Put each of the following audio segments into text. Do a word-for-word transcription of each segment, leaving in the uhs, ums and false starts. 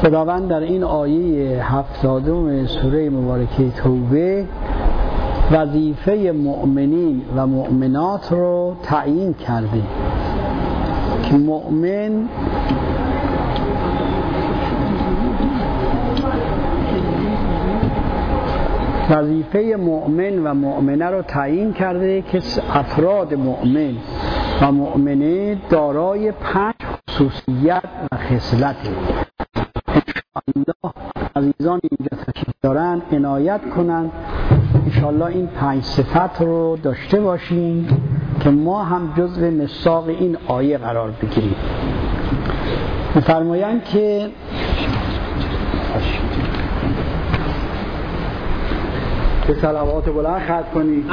خداوند در این آیه هفتادم سوره مبارکه توبه وظیفه مؤمنین و مؤمنات رو تعیین کرده که مؤمن وظیفه مؤمن و مؤمنه رو تعیین کرده که افراد مؤمن و مؤمنه دارای پنج خصوصیت و خصلته. انشاءالله عزیزان اینجا تشریف دارن عنایت کنن انشاءالله این پنج صفت رو داشته باشیم که ما هم جزو مصداق این آیه قرار بگیریم. می‌فرمایند که به صلوات بلند ختم کنید.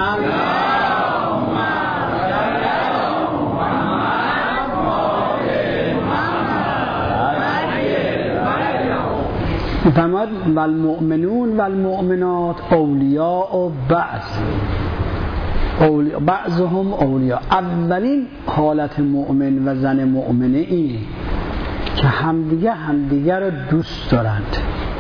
فرمود والمؤمنون والمؤمنات اولیاء و بعض اولیاء بعضهم اولیاء. اولین حالت مؤمن و زن مؤمنه اینه که همدیگه همدیگه رو دوست دارند،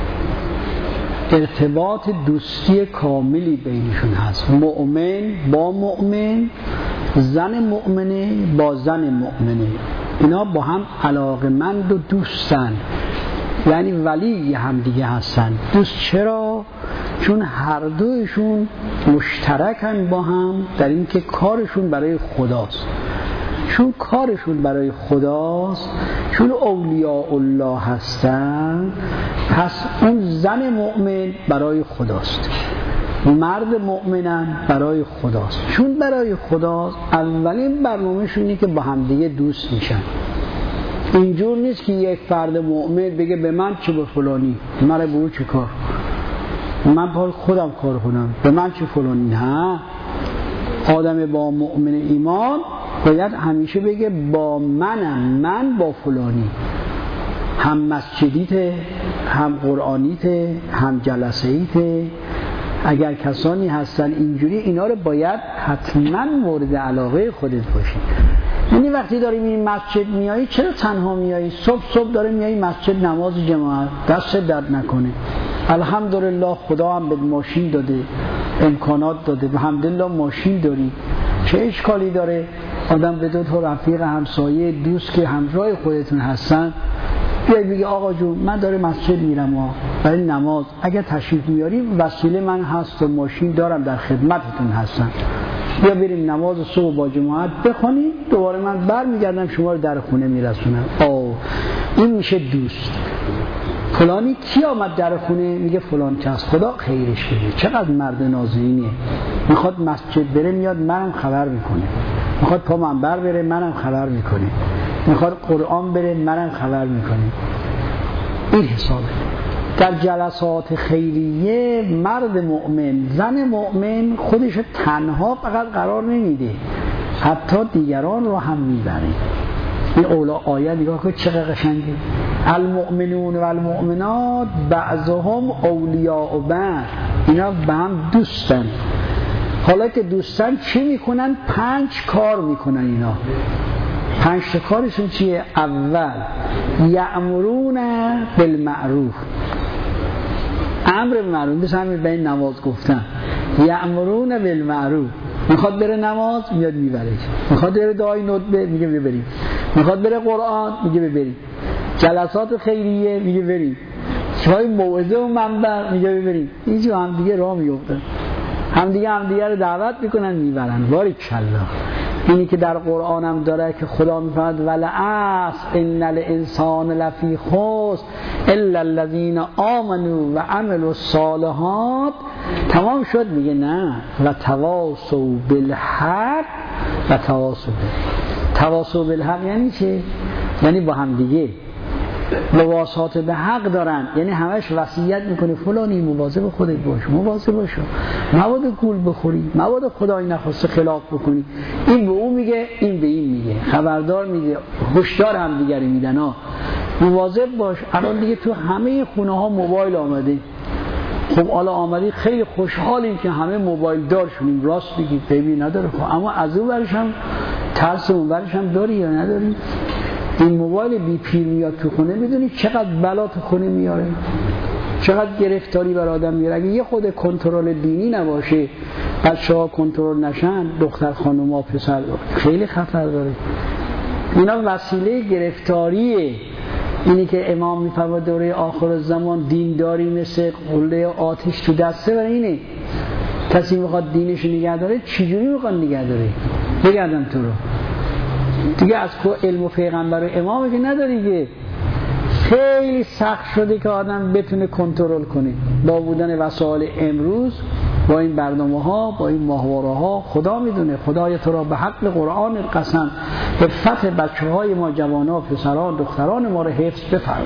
ارتباط دوستی کاملی بینشون هست. مؤمن با مؤمن، زن مؤمنه با زن مؤمنه، اینا با هم علاقمند و دوستن، یعنی ولی هم دیگه هستن. دوست چرا؟ چون هر دویشون مشترکن با هم در این که کارشون برای خداست. چون کارشون برای خداست، چون اولیاء الله هستن، پس اون زن مؤمن برای خداست، مرد مؤمنم برای خداست. چون برای خداست اولین برنامه‌شون اینه که با هم دیگه دوست میشن. اینجور نیست که یک فرد مؤمن بگه به من چه به فلانی، مرا به او چه کار، من پای خودم کار کنم، به من چه فلانی. نه، آدم با مؤمن ایمان باید همیشه بگه با منم، من با فلانی، هم مسجدیته، هم قرآنیته، هم جلسهیته. اگر کسانی هستن اینجوری، اینا رو باید حتما مورد علاقه خودت باشی. یعنی وقتی داری این مسجد میایی، چرا تنها میایی؟ صبح صبح داری میایی مسجد نماز جماعت، دست درد نکنه. الحمدلله خدا هم به ماشین داده، امکانات داده، الحمدلله ماشین داری، چه اشکالی داره؟ آدم به دو تا رفیق همسایه دوست که همراه خودتون هستن بیایی بگی آقا جون من داره مسجد میرم ها برای نماز، اگر تشریف میاری وسیله من هست و ماشین دارم در خدمتتون هستم، یا بریم نماز صبح با جماعت بخونیم، دوباره من بر میگردم شما رو در خونه میرسونم. آه این میشه دوست. فلانی کی آمد در خونه؟ میگه فلان کس، خدا خیرش بده، چقدر مرد نازنینیه، میخواد مسجد بره میاد منم خبر میکنه، میخواد پا منبر بره منم خبر میکنه، میخواد قرآن بره منم خبر میکنه. این حسابه. در جلسات خیریه مرد مؤمن، زن مؤمن خودش تنها فقط قرار نمیده، حتی دیگران رو هم میبره. این اولا آیه نگاه که چقدر قشنگه. المؤمنون و المؤمنات بعضهم اولیاء بعض، اینا به هم دوستن. حالا که دوستن چی میکنن؟ پنج کار میکنن اینا. پنج تا کارشون چیه؟ اول یأمرون بالمعروف، امر بالمعروف، مثل همین بین نماز گفتن یأمرون بالمعروف. میخواد بره نماز میاد میبره، میخواد بره دعای ندبه میگه ببریم، میخواد بره قرآن میگه ببریم، جلسات خیریه میگه بریم، جای موعظه و منبر میگه ببریم. اینجا هم دیگه راه میفتن، هم دیگه هم دیگه رو دعوت میکنن میبرن. باریکالله. اینی که در قرآن هم داره که خدا میفرماید ولعصر ان الانسان لفی خسر الا الذین آمنوا و عملوا الصالحات. تمام شد میگه نه و تواصوا بالحق و تواصوا تواصوا بالحق. یعنی چه؟ یعنی با هم دیگه مواصات به حق دارن، یعنی همش وصیت میکنه فلانی مواظب خودت باش، مواظب باش، مبادا گول بخوری، مبادا خدای نخواسته خلاف بکنی. این به اون میگه، این به این میگه، خبردار میگه، هشدار هم دیگری میدن ها مواظب باش. الان دیگه تو همه خونه ها موبایل آمده. خب حالا آمدی خیلی خوشحالیم که همه موبایل دار شدیم، راست بگید بیبی نداره خب، اما از اون ورش هم ترس اون ورش هم داری یا نداری؟ این موبایل بی پیر میاد تو خونه، میدونی چقدر بلا تو خونه میاره، چقدر گرفتاری بر آدم میاره. اگه یه خود کنترل دینی نباشه، بچه‌ها کنترل نشن، دختر خانوما پسر خیلی خطر داره. اینا وسیله گرفتاریه. اینی که امام میفرماد دوره آخر زمان دینداری مثل قله آتش تو دسته، برای اینه کسی میخواد دینش نگه داره چجوری میخواد نگه داره؟ بگردم تو رو دیگه از علم و پیغمبر و امام که نداری که خیلی سخت شده که آدم بتونه کنترل کنه با بودن وسایل امروز، با این برنامه ها، با این ماهواره ها. خدا میدونه. خدای تو را به حق قرآن قسم به فتح بچه های ما، جوانان، پسران، دختران ما را حفظ بفرما.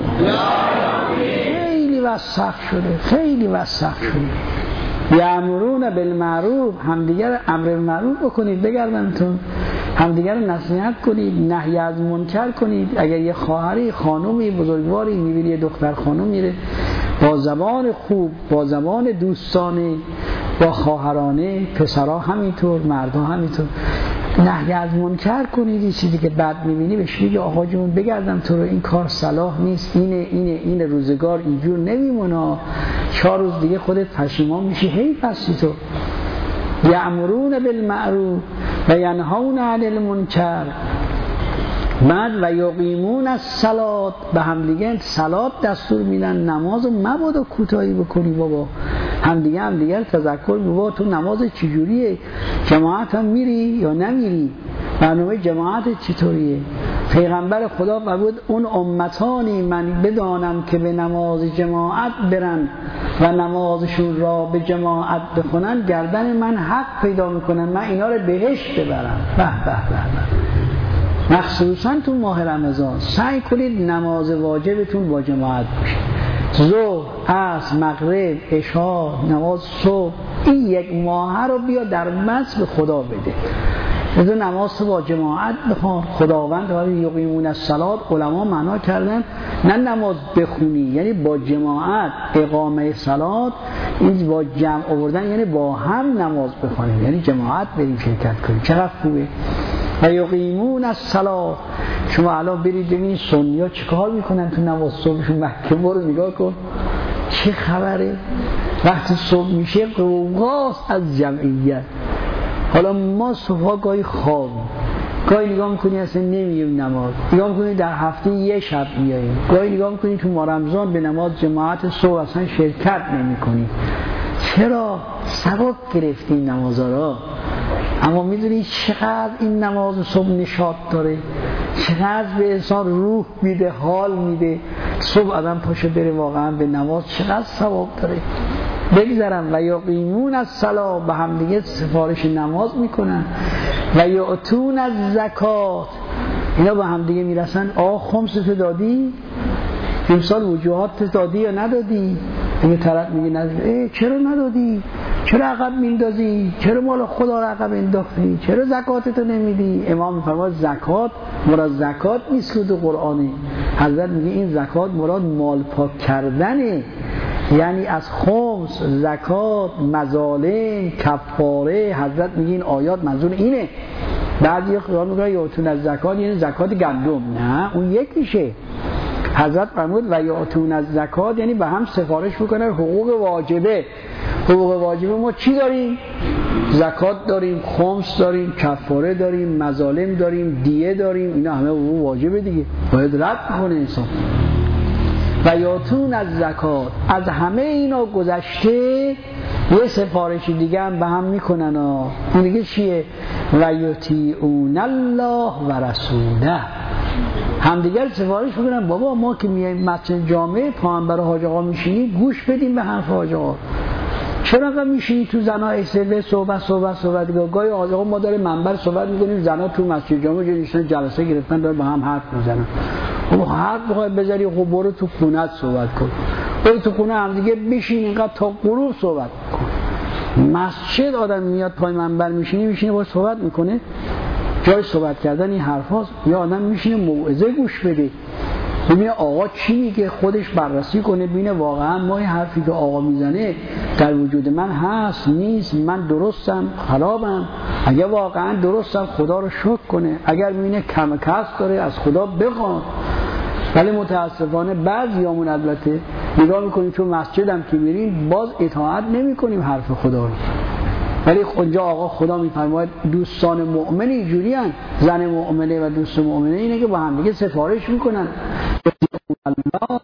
خیلی وسخ شده، خیلی وسخ شده. یامرون بالمعروف، همدیگر امر معروف بکنید، بگردنتون همدیگر نصیحت کنید، نهی از منکر کنید. اگر یه خواهری، خانومی، بزرگواری میبینی یه دختر خانم میره با زبان خوب، با زبان دوستانه، با خواهرانه، پسرها همینطور، مردها همینطور، نهی از منکر کنید. این چیزی که بد میبینی بهش بگی آقا جون بگردم تو رو، این کار صلاح نیست، اینه اینه این روزگار اینجور نمیمونه، چهار روز دیگه خودت پشیمان میشی، حیف هستی تو. یأمرون بالمعروف و ینهون عن المنکر. بعد و یقیمون الصلاة، به هم دیگه صلات دستور میدن، نمازو مبادا کوتاهی بکنی بابا. هم دیگه هم دیگه تذکر بابا تو نماز چجوریه، جماعت هم میری یا نمیری، برنامه جماعت چطوریه. پیغمبر خدا فرمود اون امتانی من بدانم که به نماز جماعت برن و نمازشون را به جماعت بخونن، گردن من حق پیدا میکنن، من اینا رو بهشت ببرم. به به به. مخصوصا تو ماه رمضان سعی کنید نماز واجبتون با جماعت باشه. ظهر، عصر، مغرب، عشا، نماز صبح، این یک ماه رو بیا در مصر به خدا بده. از نماز با جماعت بخوان. خداوند ولی یقیمون الصلاة، علما معنا کردن نه نماز بخونی، یعنی با جماعت اقامه صلات، این با جمع آوردن یعنی با هم نماز بخونیم، یعنی جماعت بریم شرکت کنیم. چقدر خوبه. و یقیمون الصلاة. شما الان برید ببینید سنی‌ها چیکار میکنن تو نماز صبحشون. مکه برو نگاه کن چه خبره، وقتی صبح میشه قوقاست از جمعیت. حالا ما صبح گاهی خواب، گاهی نگاه میکنی اصلا نمیگیم نماز، نگاه میکنی در هفته یه شب میاییم، گاهی نگاه میکنی تو ماه رمضان به نماز جماعت صبح اصلا شرکت نمیکنی. چرا؟ ثواب گرفتی این نمازها را. اما میدونی چقدر این نماز صبح نشاط داره، چقدر به انسان روح میده، حال میده. صبح آدم پاشه بره واقعا به نماز، چقدر ثواب داره. بگذارم و یقیمون الصلاة، به هم دیگه سفارش نماز میکنن. و یعطون الزکات، اینا به هم دیگه میرسن. آه خمسه دادی؟ امسال وجوهات دادی یا ندادی؟ این طرف میگه ندادی. چرا ندادی؟ چرا عقب میندازی؟ چرا مال خدا رو عقب انداختی؟ چرا زکاتتو نمیدی؟ امام میفرماد زکات مراد زکات نیست که تو قرآنه. حضرت میگه این زکات مراد مال پاک کردنه، یعنی از خمس، زکات، مظالم، کفاره. حضرت میگه این آیات منظور اینه. بعد یه خیال میگه یعطون از زکات یعنی زکات گندم، نه اون یکیشه. حضرت فرمود و یعطون از زکات یعنی به هم سفارش میکنه حقوق واجبه. حقوق واجبه ما چی داریم؟ زکات داریم، خمس داریم، کفاره داریم، مظالم داریم، دیه داریم. اینا همه حقوق واجبه دیگه، باید رد کنه انسان. و یعطون از زکات، از همه اینا گذشته یه سفارشی دیگه هم به هم میکنن. اون دیگه چیه؟ و یطیعون الله و رسوله، هم دیگر سفارش میکنن. بابا ما که میایم مسجد جامع پیامبر حاج آقا میشینیم، گوش بدیم به حرف حاج آقا. چرا انقدر میشینی تو زنا اکسله صحبت صحبت صحبت گاهی حاج آقا ما داره منبر صحبت میکنیم، زنا تو مسجد جامع جلسه جلسه گرفتن داره با هم حرف میزنن. خب حرف بخوای بذاری، خب برو تو خونه‌ت صحبت کن، برو تو خونه هم دیگه بشین اینقدر تا غروب صحبت کن. مسجد آدم میاد پای منبر میشینه میشینه باید صحبت میکنه، جای صحبت کردن این حرف هاست. یا آدم میشینه موعظه گوش بده، ببینه آقا چی میگه، خودش بررسی کنه، ببینه واقعا ما این حرفی که آقا میزنه در وجود من هست نیست، من درستم خرابم. اگر واقعا درستم خدا رو شکر کنه، اگر میبینه کم کسب داره از خدا بخواد. ولی متاسفانه بعضیامون البته نگاه میکنیم چون مسجدم که میریم باز اطاعت نمیکنیم حرف خدا رو. ولی اونجا آقا خدا میفرماید دوستان مؤمن اینجوری هن، زن مؤمنه و دوست مؤمنه اینه که با هم دیگه سفارش میکنن، الله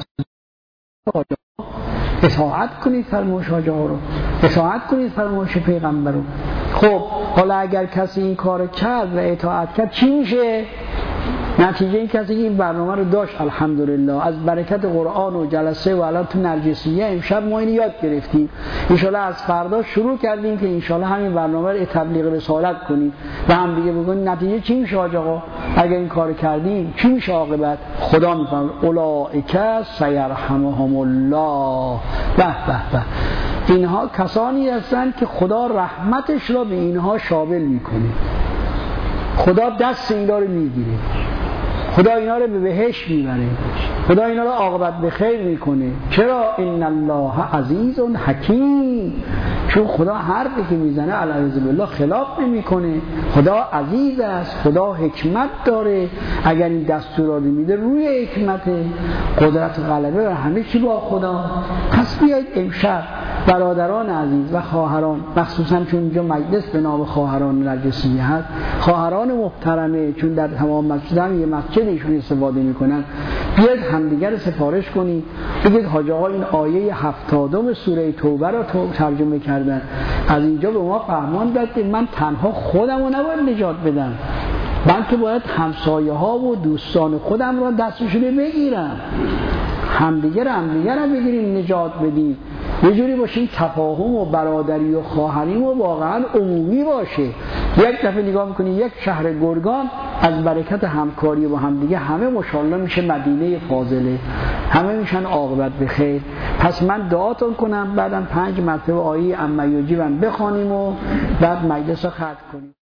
اطاعت کنید فرمایش ها رو، اطاعت کنید فرمایش پیغمبر رو. خب حالا اگر کسی این کار کرد و اطاعت کرد چی میشه؟ نتیجه این کسی که این برنامه رو داشت الحمدلله از برکت قرآن و جلسه و الان تو نرجسیه امشب ما اینو یاد گرفتیم، انشالله از فردا شروع کردیم که انشالله همین برنامه رو تبلیغ رسالت کنیم و هم دیگه بگیم نتیجه چی میشه حاج آقا اگر این کار کردیم، چی میشه عاقبت؟ خدا میفرماید اولئک سیرحمهم الله. به به به، اینها کسانی هستند که خدا رحمتش را به اینها شامل میکنه، خدا دست اینا رو میگیره، خدا اینا رو به بهشت میبره، خدا اینا رو عاقبت به خیر میکنه. چرا؟ ان الله عزیز حکیم، چون خدا حرفی که میزنه العزیز بالله خلاف نمیکنه، خدا عزیز است، خدا حکمت داره، اگر این دستورا رو میده روی حکمت، قدرت و غلبه و همه چی با خدا. پس بیایید امشب برادران عزیز و خواهران، مخصوصا چون اینجا مجلس به نام خواهران نرجسیه هست، خواهران محترمه چون در تمام مسجد هم یه مسجد ایشون استفاده میکنن، بیاید همدیگر سفارش کنید، بگید حاج آقا این آیه هفتادم سوره توبه را ترجمه کردن، از اینجا به ما فهمان داد که من تنها خودم رو نباید نجات بدم، بلکه باید همسایه ها و دوستان خودم را دستشون بگیرم، همدیگر همدیگر را بگیریم نجات بدیم، یه جوری باشیم تفاهم و برادری و خواهریم و واقعا عمومی باشه. یک دفعه نگاه میکنی یک شهر گرگان از برکت همکاری با هم دیگه همه ماشاءالله میشه مدینه فاضله، همه میشن عاقبت به خیر. پس من دعاتون کنم بعدم پنج مرتبه آیه اما یجیبم بخوانیم و بعد مجلس رو ختم کنیم.